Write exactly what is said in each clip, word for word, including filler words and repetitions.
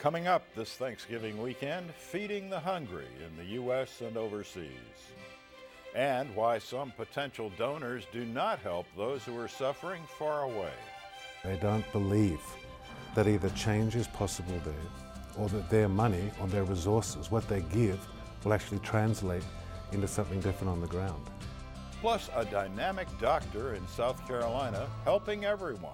Coming up this Thanksgiving weekend, feeding the hungry in the U S and overseas. And why some potential donors do not help those who are suffering far away. They don't believe that either change is possible there or that their money or their resources, what they give, will actually translate into something different on the ground. Plus a dynamic doctor in South Carolina helping everyone.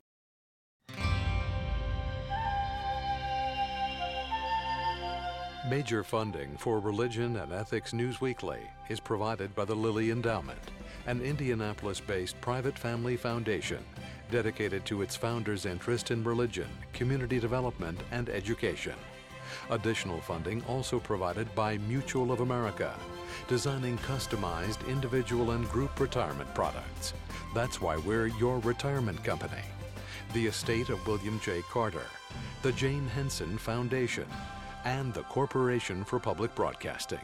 Major funding for Religion and Ethics News Weekly is provided by the Lilly Endowment, an Indianapolis-based private family foundation dedicated to its founders' interest in religion, community development, and education. Additional funding also provided by Mutual of America, designing customized individual and group retirement products. That's why we're your retirement company. The estate of William J. Carter, the Jane Henson Foundation, and the Corporation for Public Broadcasting.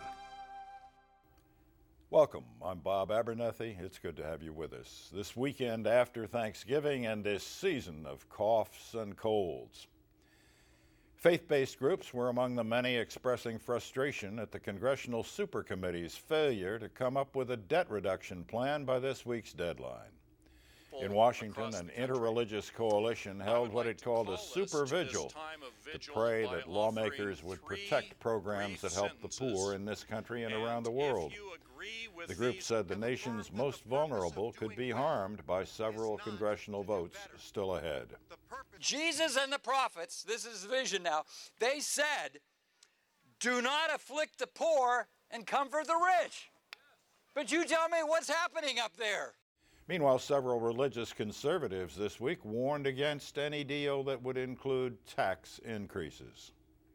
Welcome. I'm Bob Abernethy. It's good to have you with us this weekend after Thanksgiving and this season of coughs and colds. Faith-based groups were among the many expressing frustration at the Congressional Supercommittee's failure to come up with a debt reduction plan by this week's deadline. In Washington, an interreligious coalition held what it called a super vigil to pray that lawmakers would protect programs that help the poor in this country and around the world. The group said the nation's most vulnerable could be harmed by several congressional votes still ahead. Jesus and the prophets, this is the vision now, they said, do not afflict the poor and comfort the rich. But you tell me what's happening up there. Meanwhile, several religious conservatives this week warned against any deal that would include tax increases.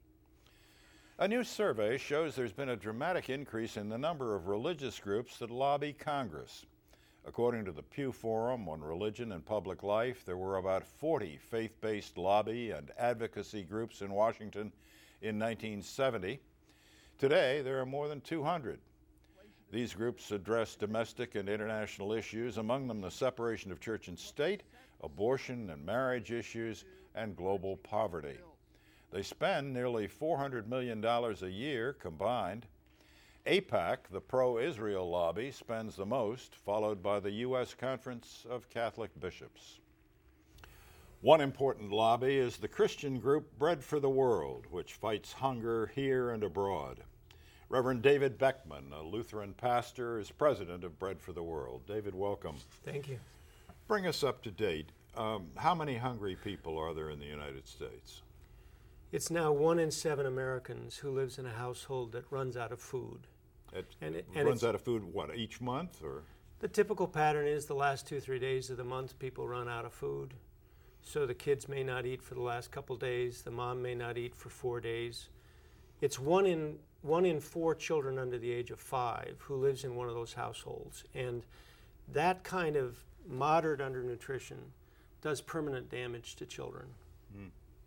A new survey shows there's been a dramatic increase in the number of religious groups that lobby Congress. According to the Pew Forum on Religion and Public Life, there were about forty faith-based lobby and advocacy groups in Washington in nineteen seventy. Today, there are more than two hundred. These groups address domestic and international issues, among them the separation of church and state, abortion and marriage issues, and global poverty. They spend nearly four hundred million dollars a year combined. AIPAC, the pro-Israel lobby, spends the most, followed by the U S Conference of Catholic Bishops. One important lobby is the Christian group Bread for the World, which fights hunger here and abroad. Reverend David Beckman, a Lutheran pastor, is president of Bread for the World. David, welcome. Thank you. Bring us up to date. Um, how many hungry people are there in the United States? It's now one in seven Americans who lives in a household that runs out of food. It and it and runs out of food, what, each month? Or the typical pattern is the last two, three days of the month, people run out of food. So the kids may not eat for the last couple days. The mom may not eat for four days. It's one in one in four children under the age of five who lives in one of those households. And that kind of moderate undernutrition does permanent damage to children. Mm.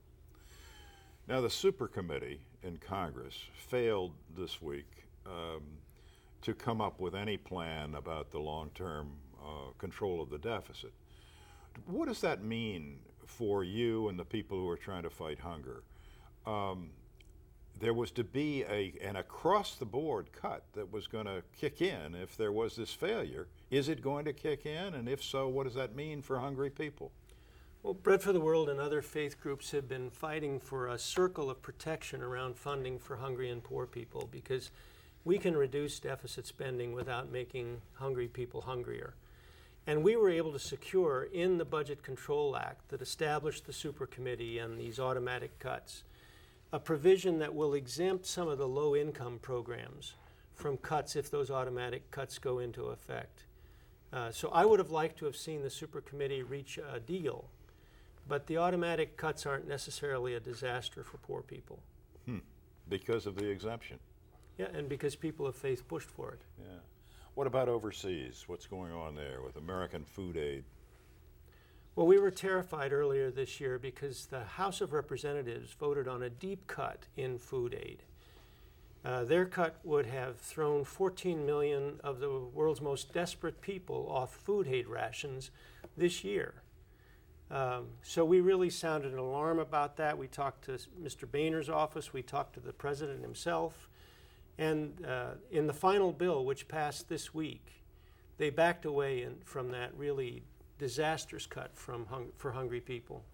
Now, the super committee in Congress failed this week um, to come up with any plan about the long-term uh, control of the deficit. What does that mean for you and the people who are trying to fight hunger? Um, There was to be a, an across-the-board cut that was going to kick in if there was this failure. Is it going to kick in? And if so, what does that mean for hungry people? Well, Bread for the World and other faith groups have been fighting for a circle of protection around funding for hungry and poor people, because we can reduce deficit spending without making hungry people hungrier. And we were able to secure in the Budget Control Act that established the super committee and these automatic cuts a provision that will exempt some of the low-income programs from cuts if those automatic cuts go into effect. Uh, so I would have liked to have seen the super committee reach a deal, but the automatic cuts aren't necessarily a disaster for poor people. Hmm. Because of the exemption. Yeah, and because people of faith pushed for it. Yeah. What about overseas? What's going on there with American food aid? Well, we were terrified earlier this year because the House of Representatives voted on a deep cut in food aid. Uh, their cut would have thrown fourteen million of the world's most desperate people off food aid rations this year. Um, so we really sounded an alarm about that. We talked to Mister Boehner's office. We talked to the president himself. And uh, in the final bill, which passed this week, they backed away in, from that really disastrous cut from hung, for hungry people.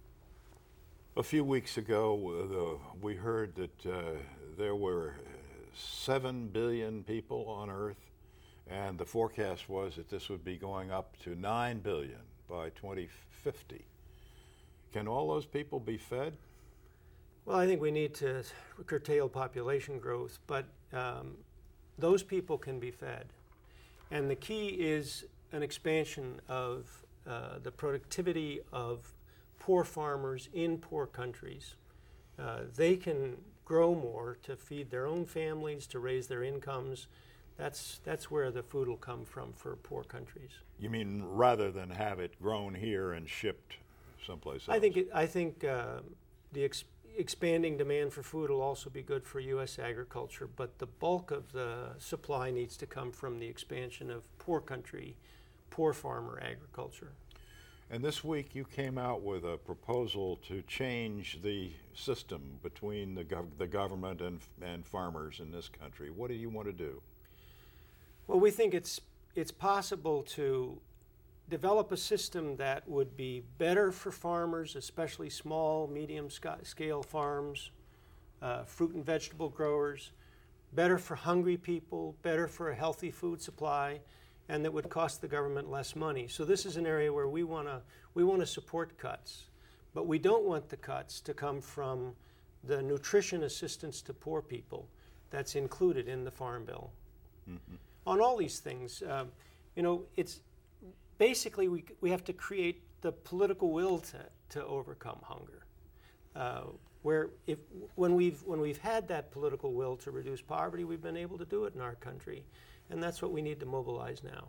A few weeks ago, uh, the, we heard that uh, there were seven billion people on Earth, and the forecast was that this would be going up to nine billion by twenty fifty. Can all those people be fed? Well, I think we need to curtail population growth, but um, those people can be fed. And the key is an expansion of uh, the productivity of poor farmers in poor countries. Uh, they can grow more to feed their own families, to raise their incomes. That's, that's where the food will come from for poor countries. You mean rather than have it grown here and shipped someplace else? I think, it, I think uh, the ex expanding demand for food will also be good for U S agriculture, but the bulk of the supply needs to come from the expansion of poor country, poor farmer agriculture. And this week you came out with a proposal to change the system between the, gov the government and, and farmers in this country. What do you want to do? Well, we think it's, it's possible to develop a system that would be better for farmers, especially small, medium-scale farms, uh, fruit and vegetable growers, better for hungry people, better for a healthy food supply, and that would cost the government less money. So this is an area where we want to we want to support cuts, but we don't want the cuts to come from the nutrition assistance to poor people that's included in the Farm Bill. Mm-hmm. On all these things, uh, you know, it's basically we we have to create the political will to to overcome hunger. Uh, where if when we've when we've had that political will to reduce poverty, we've been able to do it in our country. And that's what we need to mobilize now.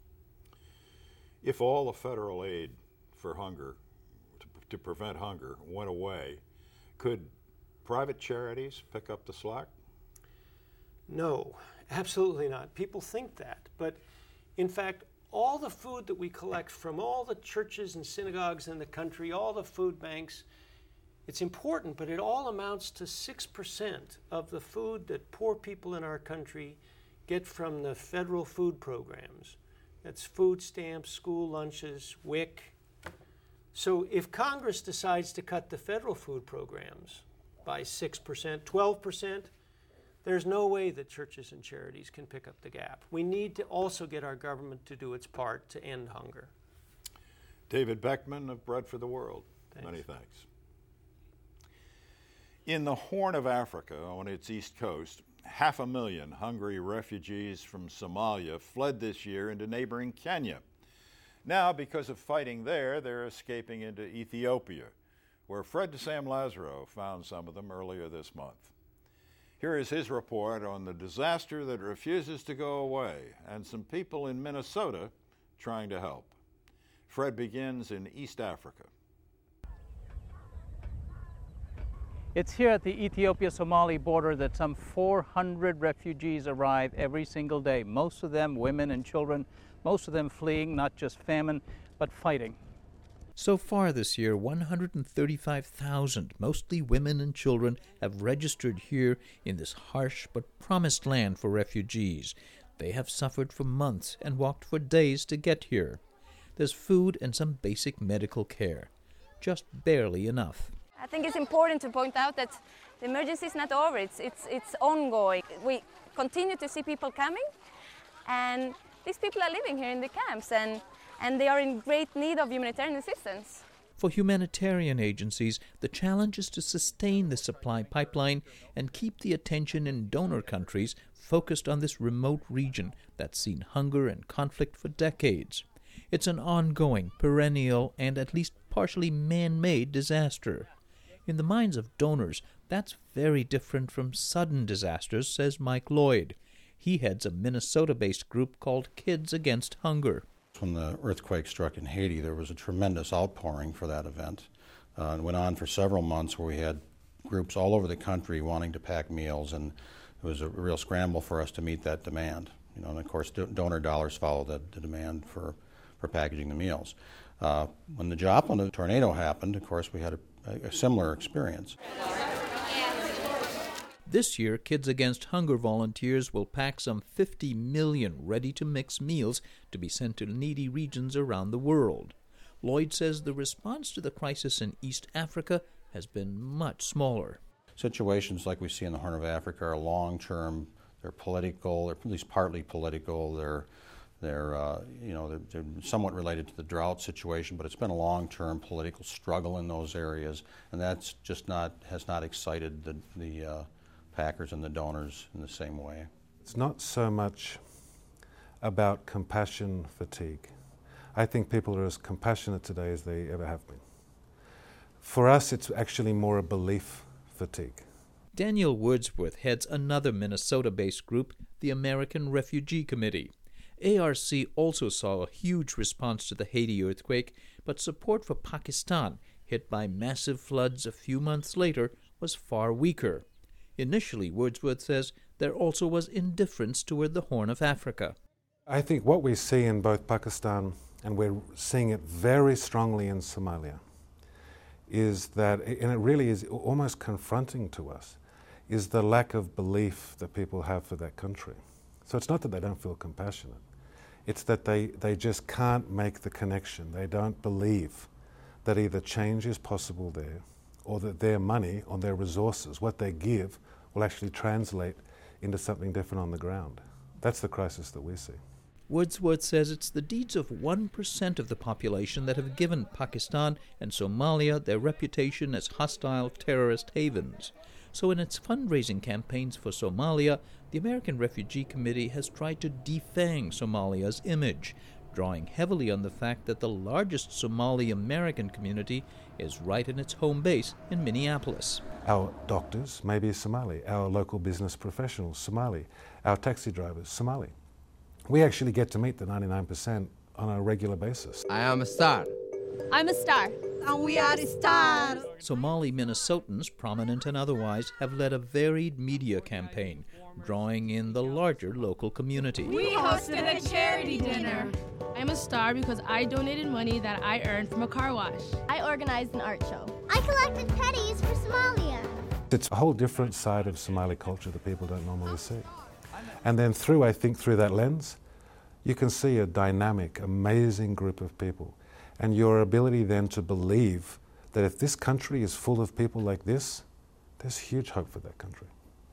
If all the federal aid for hunger, to, to prevent hunger, went away, could private charities pick up the slack? No, absolutely not. People think that. But in fact, all the food that we collect from all the churches and synagogues in the country, all the food banks, it's important, but it all amounts to six percent of the food that poor people in our country get from the federal food programs. That's food stamps, school lunches, W I C. So if Congress decides to cut the federal food programs by six percent, twelve percent, there's no way that churches and charities can pick up the gap. We need to also get our government to do its part to end hunger. David Beckman of Bread for the World. Thanks. Many thanks. In the Horn of Africa, on its east coast, half a million hungry refugees from Somalia fled this year into neighboring Kenya. Now, because of fighting there, they're escaping into Ethiopia, where Fred Sam Lazaro found some of them earlier this month. Here is his report on the disaster that refuses to go away and some people in Minnesota trying to help. Fred begins in East Africa. It's here at the Ethiopia-Somali border that some four hundred refugees arrive every single day, most of them women and children, most of them fleeing not just famine, but fighting. So far this year, one hundred thirty-five thousand, mostly women and children, have registered here in this harsh but promised land for refugees. They have suffered for months and walked for days to get here. There's food and some basic medical care, just barely enough. I think it's important to point out that the emergency is not over, it's, it's, it's ongoing. We continue to see people coming, and these people are living here in the camps, and, and they are in great need of humanitarian assistance. For humanitarian agencies, the challenge is to sustain the supply pipeline and keep the attention in donor countries focused on this remote region that's seen hunger and conflict for decades. It's an ongoing, perennial, and at least partially man-made disaster. In the minds of donors, that's very different from sudden disasters, says Mike Lloyd. He heads a Minnesota-based group called Kids Against Hunger. When the earthquake struck in Haiti, there was a tremendous outpouring for that event. Uh, it went on for several months where we had groups all over the country wanting to pack meals, and it was a real scramble for us to meet that demand. You know, and of course, do- donor dollars follow the, the demand for, for packaging the meals. Uh, when the Joplin tornado happened, of course, we had a, a similar experience. This year, Kids Against Hunger volunteers will pack some fifty million ready-to-mix meals to be sent to needy regions around the world. Lloyd says the response to the crisis in East Africa has been much smaller. Situations like we see in the Horn of Africa are long-term. They're political, they're at least partly political. They're, they're uh, you know, they're, they're somewhat related to the drought situation, but it's been a long-term political struggle in those areas, and that's just not has not excited the the uh, packers and the donors in the same way. It's not so much about compassion fatigue. I think people are as compassionate today as they ever have been. For us, it's actually more a belief fatigue. Daniel Wordsworth heads another Minnesota-based group, the American Refugee Committee. A R C also saw a huge response to the Haiti earthquake, but support for Pakistan, hit by massive floods a few months later, was far weaker. Initially, Wordsworth says, there also was indifference toward the Horn of Africa. I think what we see in both Pakistan, and we're seeing it very strongly in Somalia, is that, and it really is almost confronting to us, is the lack of belief that people have for that country. So it's not that they don't feel compassionate. It's that they, they just can't make the connection. They don't believe that either change is possible there or that their money or their resources, what they give, will actually translate into something different on the ground. That's the crisis that we see. Wordsworth says it's the deeds of one percent of the population that have given Pakistan and Somalia their reputation as hostile terrorist havens. So in its fundraising campaigns for Somalia, the American Refugee Committee has tried to defang Somalia's image, drawing heavily on the fact that the largest Somali American community is right in its home base in Minneapolis. Our doctors may be Somali, our local business professionals Somali, our taxi drivers Somali. We actually get to meet the ninety-nine percent on a regular basis. I am a star. I'm a star. And we are stars. Somali Minnesotans, prominent and otherwise, have led a varied media campaign, drawing in the larger local community. We hosted a charity dinner. I'm a star because I donated money that I earned from a car wash. I organized an art show. I collected pennies for Somalia. It's a whole different side of Somali culture that people don't normally see. And then through, I think, through that lens, you can see a dynamic, amazing group of people. And your ability then to believe that if this country is full of people like this, there's huge hope for that country.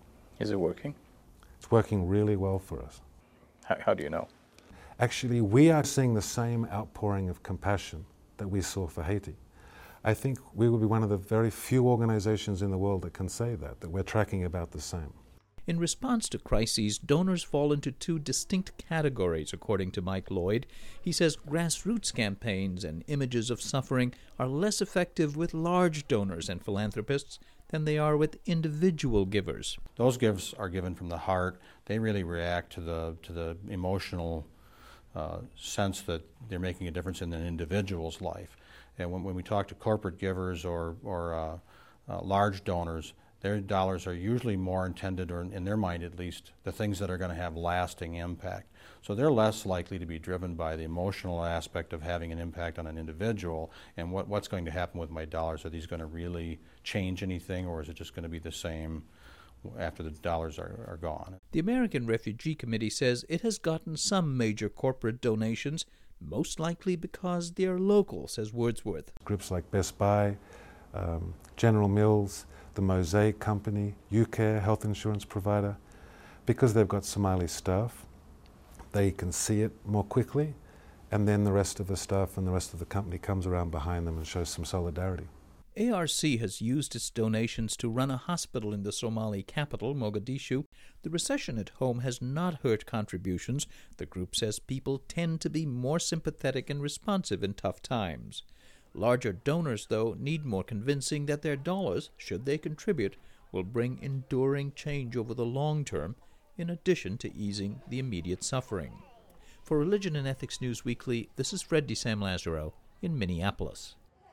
Is it working? It's working really well for us. How, how do you know? Actually, we are seeing the same outpouring of compassion that we saw for Haiti. I think we will be one of the very few organizations in the world that can say that, that we're tracking about the same. In response to crises, donors fall into two distinct categories, according to Mike Lloyd. He says grassroots campaigns and images of suffering are less effective with large donors and philanthropists than they are with individual givers. Those gifts are given from the heart. They really react to the to the emotional uh, sense that they're making a difference in an individual's life. And when, when we talk to corporate givers or, or uh, uh, large donors, their dollars are usually more intended, or in their mind at least, the things that are going to have lasting impact. So they're less likely to be driven by the emotional aspect of having an impact on an individual and what, what's going to happen with my dollars. Are these going to really change anything, or is it just going to be the same after the dollars are, are gone? The American Refugee Committee says it has gotten some major corporate donations, most likely because they are local, says Wordsworth. Groups like Best Buy, um, General Mills, the Mosaic Company, UCare, health insurance provider, because they've got Somali staff, they can see it more quickly, and then the rest of the staff and the rest of the company comes around behind them and shows some solidarity. A R C has used its donations to run a hospital in the Somali capital, Mogadishu. The recession at home has not hurt contributions. The group says people tend to be more sympathetic and responsive in tough times. Larger donors, though, need more convincing that their dollars, should they contribute, will bring enduring change over the long term, in addition to easing the immediate suffering. For Religion and Ethics News Weekly, this is Fred DeSam Lazaro in Minneapolis.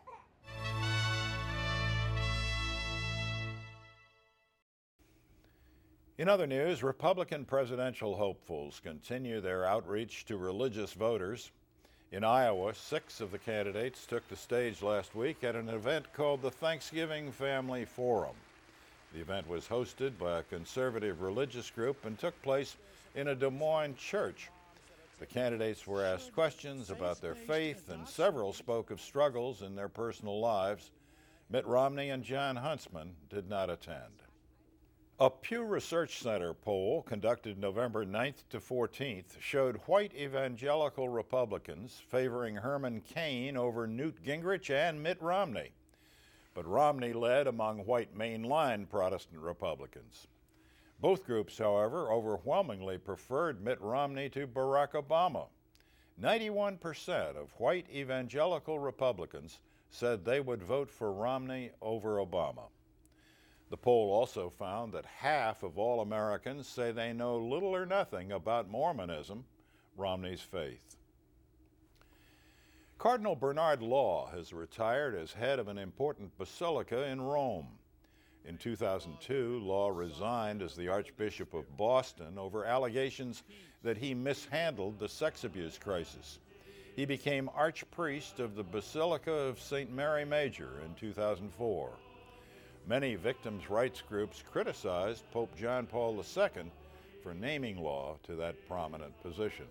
In other news, Republican presidential hopefuls continue their outreach to religious voters. In Iowa, six of the candidates took the stage last week at an event called the Thanksgiving Family Forum. The event was hosted by a conservative religious group and took place in a Des Moines church. The candidates were asked questions about their faith, and several spoke of struggles in their personal lives. Mitt Romney and Jon Huntsman did not attend. A Pew Research Center poll conducted November ninth to fourteenth showed white evangelical Republicans favoring Herman Cain over Newt Gingrich and Mitt Romney. But Romney led among white mainline Protestant Republicans. Both groups, however, overwhelmingly preferred Mitt Romney to Barack Obama. ninety-one percent of white evangelical Republicans said they would vote for Romney over Obama. The poll also found that half of all Americans say they know little or nothing about Mormonism, Romney's faith. Cardinal Bernard Law has retired as head of an important basilica in Rome. In two thousand two, Law resigned as the Archbishop of Boston over allegations that he mishandled the sex abuse crisis. He became Archpriest of the Basilica of Saint Mary Major in two thousand four. Many victims' rights groups criticized Pope John Paul the Second for naming Law to that prominent position.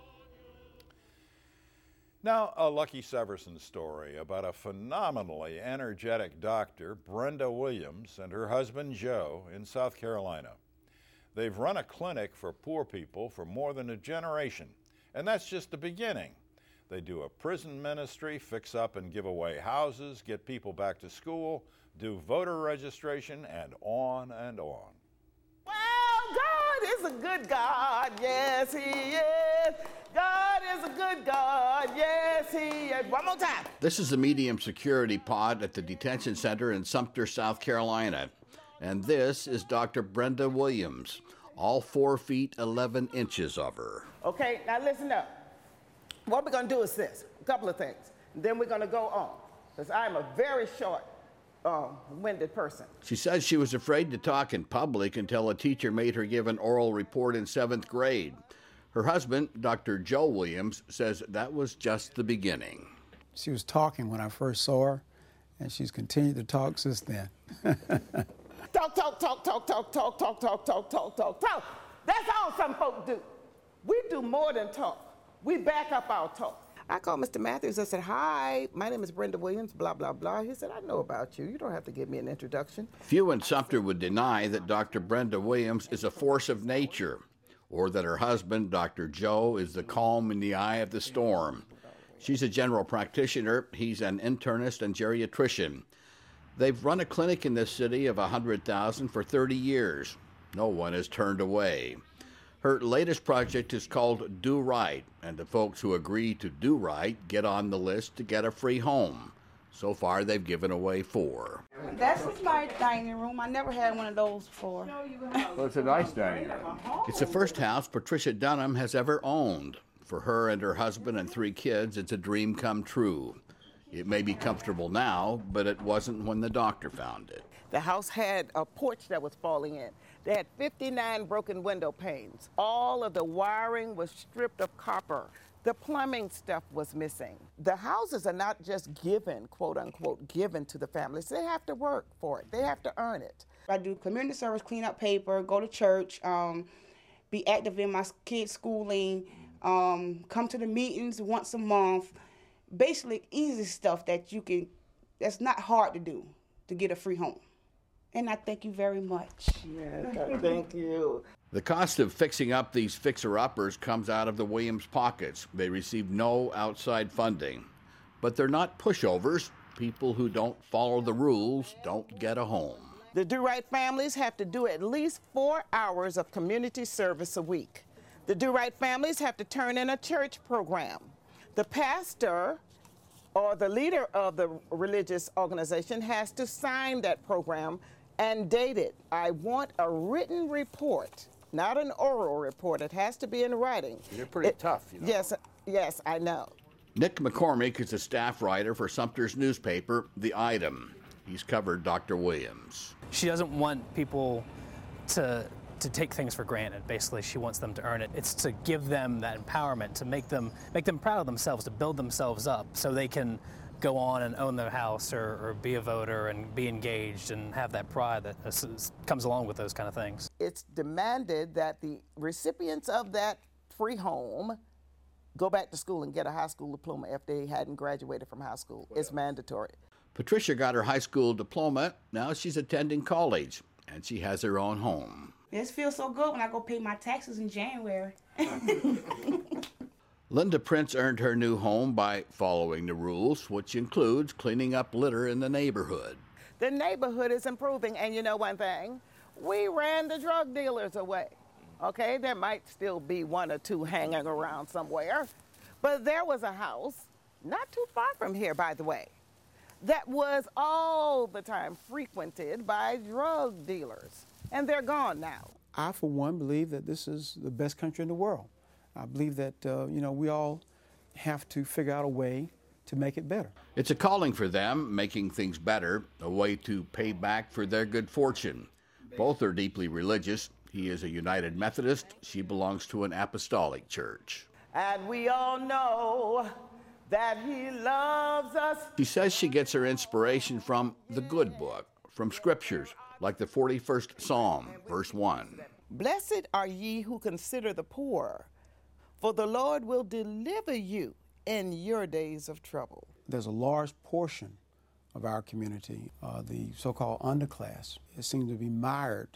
Now, a Lucky Severson story about a phenomenally energetic doctor, Brenda Williams, and her husband, Joe, in South Carolina. They've run a clinic for poor people for more than a generation, and that's just the beginning. They do a prison ministry, fix up and give away houses, get people back to school, do voter registration, and on and on. Well, God is a good God, yes, He is. God is a good God, yes, He is. One more time. This is the medium security pod at the detention center in Sumter, South Carolina. And this is Doctor Brenda Williams, all four feet, eleven inches of her. Okay, now listen up. What we're going to do is this, a couple of things. Then we're going to go on, because I'm a very short, um, winded person. She says she was afraid to talk in public until a teacher made her give an oral report in seventh grade. Her husband, Doctor Joe Williams, says that was just the beginning. She was talking when I first saw her, and she's continued to talk since then. Talk, talk, talk, talk, talk, talk, talk, talk, talk, talk, talk, talk. That's all some folks do. We do more than talk. We back up our talk. I called Mister Matthews. I said, hi, my name is Brenda Williams, blah, blah, blah. He said, I know about you. You don't have to give me an introduction. Few in Sumter would deny that Doctor Brenda Williams is a force of nature, or that her husband, Doctor Joe, is the calm in the eye of the storm. She's a general practitioner. He's an internist and geriatrician. They've run a clinic in this city of one hundred thousand for thirty years. No one has turned away. Her latest project is called Do Right, and the folks who agree to do right get on the list to get a free home. So far, they've given away four. This is my dining room. I never had one of those before. Well, it's a nice dining room. It's the first house Patricia Dunham has ever owned. For her and her husband and three kids, it's a dream come true. It may be comfortable now, but it wasn't when the doctor found it. The house had a porch that was falling in. They had fifty-nine broken window panes. All of the wiring was stripped of copper. The plumbing stuff was missing. The houses are not just given, quote unquote, given to the families. They have to work for it. They have to earn it. I do community service, clean up paper, go to church, um, be active in my kids' schooling, um, come to the meetings once a month. Basically easy stuff that you can, that's not hard to do to get a free home. And I thank you very much. Yeah, thank you. The cost of fixing up these fixer-uppers comes out of the Williams pockets. They receive no outside funding. But they're not pushovers. People who don't follow the rules don't get a home. The Do Right families have to do at least four hours of community service a week. The Do Right families have to turn in a church program. The pastor or the leader of the religious organization has to sign that program and date it. I want a written report, not an oral report. It has to be in writing. You're pretty it, tough, you know. Yes, yes, I know. Nick McCormick is a staff writer for Sumter's newspaper, The Item. He's covered Doctor Williams. She doesn't want people to to take things for granted. Basically, she wants them to earn it. It's to give them that empowerment, to make them make them proud of themselves, to build themselves up so they can go on and own their house or, or be a voter and be engaged and have that pride that is, is, comes along with those kind of things. It's demanded that the recipients of that free home go back to school and get a high school diploma if they hadn't graduated from high school. It's mandatory. Patricia got her high school diploma. Now she's attending college, and she has her own home. This feels so good when I go pay my taxes in January. Linda Prince earned her new home by following the rules, which includes cleaning up litter in the neighborhood. The neighborhood is improving, and you know one thing? We ran the drug dealers away. Okay, there might still be one or two hanging around somewhere, but there was a house not too far from here, by the way, that was all the time frequented by drug dealers, and they're gone now. I, for one, believe that this is the best country in the world. I believe that, uh, you know, we all have to figure out a way to make it better. It's a calling for them, making things better, a way to pay back for their good fortune. Both are deeply religious. He is a United Methodist. She belongs to an apostolic church. And we all know that he loves us. She says she gets her inspiration from the good book, from scriptures like the forty-first Psalm, verse one. Blessed are ye who consider the poor, for the Lord will deliver you in your days of trouble. There's a large portion of our community, uh, the so-called underclass, it seems to be mired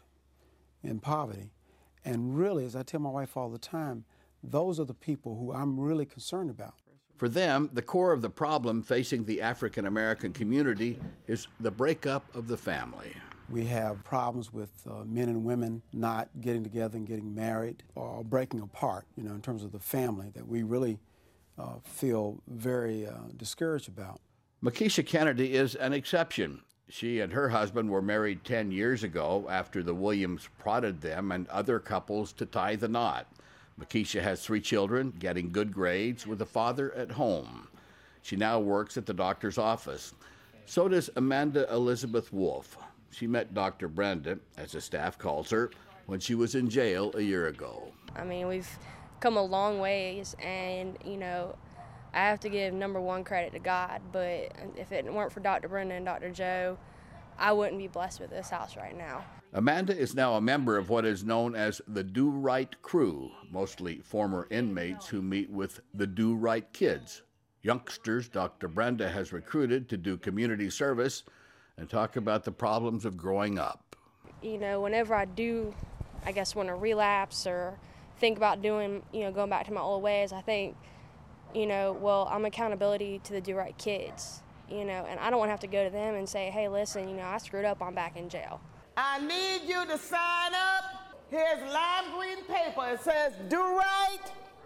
in poverty. And really, as I tell my wife all the time, those are the people who I'm really concerned about. For them, the core of the problem facing the African American community is the breakup of the family. We have problems with uh, men and women not getting together and getting married or breaking apart, you know, in terms of the family that we really uh, feel very uh, discouraged about. Makisha Kennedy is an exception. She and her husband were married ten years ago after the Williams prodded them and other couples to tie the knot. Makisha has three children, getting good grades, with a father at home. She now works at the doctor's office. So does Amanda Elizabeth Wolf. She met Doctor Brenda, as the staff calls her, when she was in jail a year ago. I mean, we've come a long ways, and, you know, I have to give number one credit to God, but if it weren't for Doctor Brenda and Doctor Joe, I wouldn't be blessed with this house right now. Amanda is now a member of what is known as the Do Right Crew, mostly former inmates who meet with the Do Right Kids, youngsters Doctor Brenda has recruited to do community service and talk about the problems of growing up. You know, whenever I do, I guess, want to relapse or think about doing, you know, going back to my old ways, I think, you know, well, I'm accountability to the Do Right Kids, you know, and I don't want to have to go to them and say, hey, listen, you know, I screwed up, I'm back in jail. I need you to sign up. Here's lime green paper. It says, do right,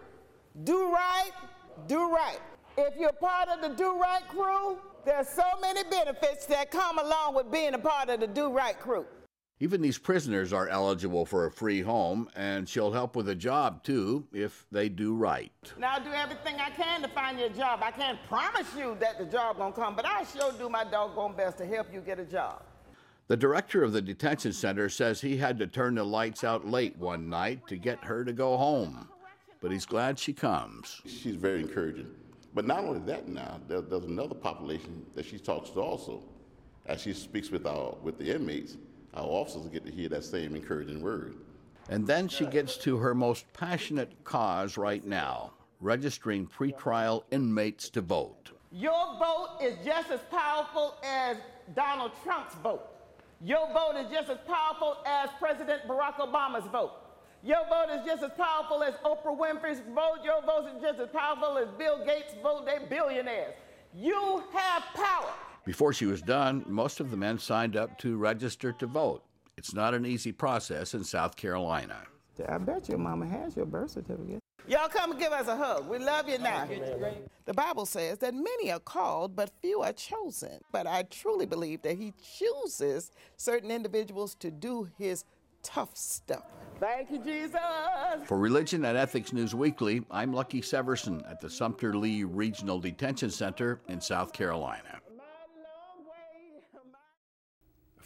do right, do right. If you're part of the Do Right Crew, there's so many benefits that come along with being a part of the Do Right Crew. Even these prisoners are eligible for a free home, and she'll help with a job, too, if they do right. Now, I'll do everything I can to find you a job. I can't promise you that the job gonna come, but I sure do my doggone best to help you get a job. The director of the detention center says he had to turn the lights out late one night to get her to go home, but he's glad she comes. She's very encouraging. But not only that now, there, there's another population that she talks to also. As she speaks with, our, with the inmates, our officers get to hear that same encouraging word. And then she gets to her most passionate cause right now, registering pretrial inmates to vote. Your vote is just as powerful as Donald Trump's vote. Your vote is just as powerful as President Barack Obama's vote. Your vote is just as powerful as Oprah Winfrey's vote. Your vote is just as powerful as Bill Gates' vote. They're billionaires. You have power. Before she was done, most of the men signed up to register to vote. It's not an easy process in South Carolina. I bet your mama has your birth certificate. Y'all come and give us a hug. We love you now. The Bible says that many are called, but few are chosen. But I truly believe that he chooses certain individuals to do his tough stuff. Thank you, Jesus. For Religion and Ethics News Weekly, I'm Lucky Severson at the Sumter Lee Regional Detention Center in South Carolina.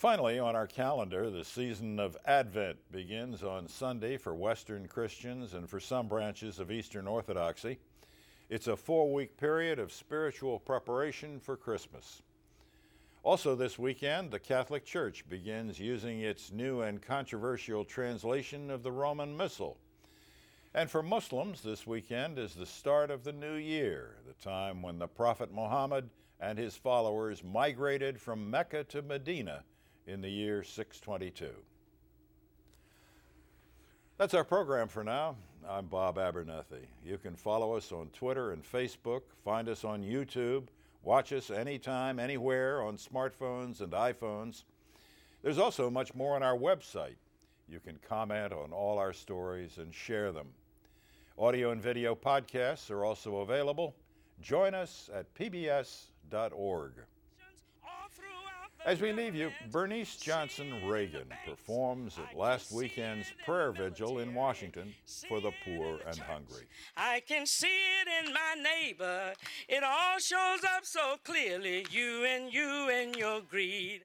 Finally, on our calendar, the season of Advent begins on Sunday for Western Christians and for some branches of Eastern Orthodoxy. It's a four-week period of spiritual preparation for Christmas. Also this weekend, the Catholic Church begins using its new and controversial translation of the Roman Missal. And for Muslims, this weekend is the start of the new year, the time when the Prophet Muhammad and his followers migrated from Mecca to Medina in the year six twenty-two. That's our program for now. I'm Bob Abernethy. You can follow us on Twitter and Facebook, find us on YouTube, watch us anytime, anywhere on smartphones and iPhones. There's also much more on our website. You can comment on all our stories and share them. Audio and video podcasts are also available. Join us at P B S dot org. As we leave you, Bernice Johnson Reagan performs at last weekend's prayer vigil in Washington for the poor and hungry. I can see it in my neighbor. It all shows up so clearly, you and you and your greed.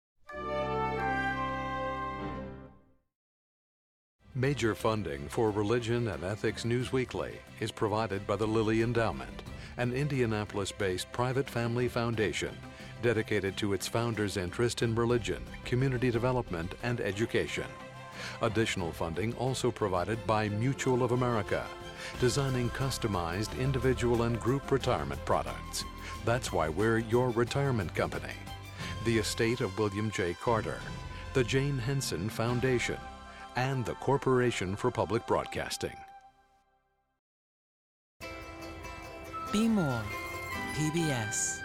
Major funding for Religion and Ethics News Weekly is provided by the Lilly Endowment, an Indianapolis-based private family foundation dedicated to its founders' interest in religion, community development, and education. Additional funding also provided by Mutual of America, designing customized individual and group retirement products. That's why we're your retirement company. The estate of William J. Carter, the Jane Henson Foundation, and the Corporation for Public Broadcasting. Be More, P B S.